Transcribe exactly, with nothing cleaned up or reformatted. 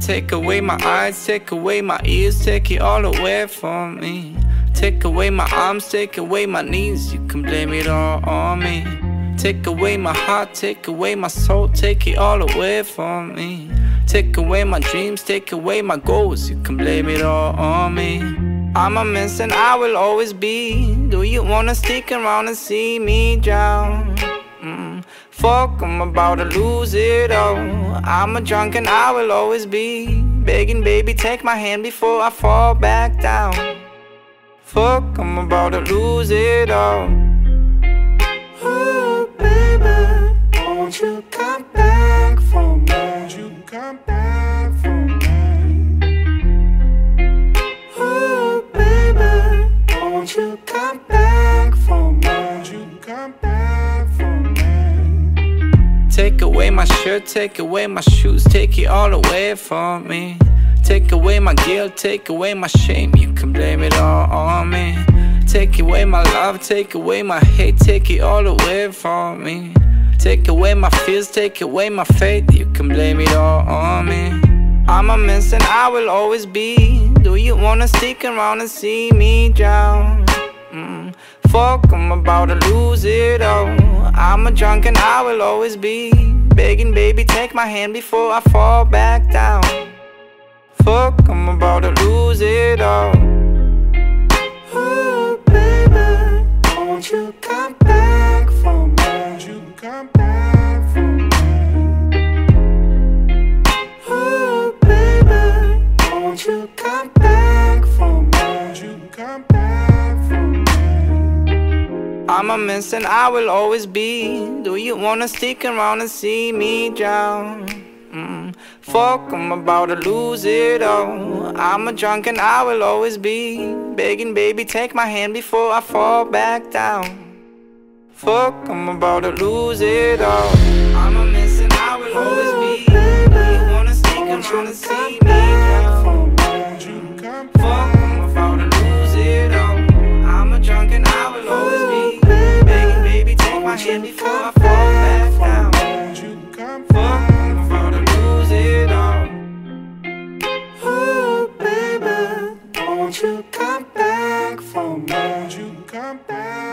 Take away my eyes, take away my ears, take it all away from me. Take away my arms, take away my knees, you can blame it all on me. Take away my heart, take away my soul, take it all away from me. Take away my dreams, take away my goals, you can blame it all on me. I'm a mess and I will always be. Do you wanna stick around and see me drown? Mm. Fuck, I'm about to lose it all. I'm a drunk and I will always be begging, baby, take my hand before I fall back down. Fuck, I'm about to lose it all. Oh, baby, won't you come back for me? Won't you come back for me? Oh, baby, won't you come back for me? Won't you come back for me? Take away my shirt, take away my shoes, take it all away from me. Take away my guilt, take away my shame, you can blame it all on me. Take away my love, take away my hate, take it all away from me. Take away my fears, take away my faith, you can blame it all on me. I'm a mess and I will always be. Do you wanna stick around and see me drown? Mm. Fuck, I'm about to lose it all. I'm a drunk and I will always be begging, baby, take my hand before I fall back down. Fuck, I'm about to lose it all. Oh, baby, won't you come back for me? Won't you come back for me? Oh, baby, won't you come back for me? Won't you come back for me? I'm a mess and I will always be. Do you wanna stick around and see me drown? Mm. Fuck, I'm about to lose it all. I'm a drunk and I will always be begging, baby, take my hand before I fall back down. Fuck, I'm about to lose it all. I'm a mess and I will always be. Do you wanna stick around and see me drown? Fuck, I'm about to lose it all. I'm a drunk and I will always be begging, baby, take my hand before I fall back down. Fuck, I'm about to lose it all. Oh, baby, won't you come back for me? Won't you come back?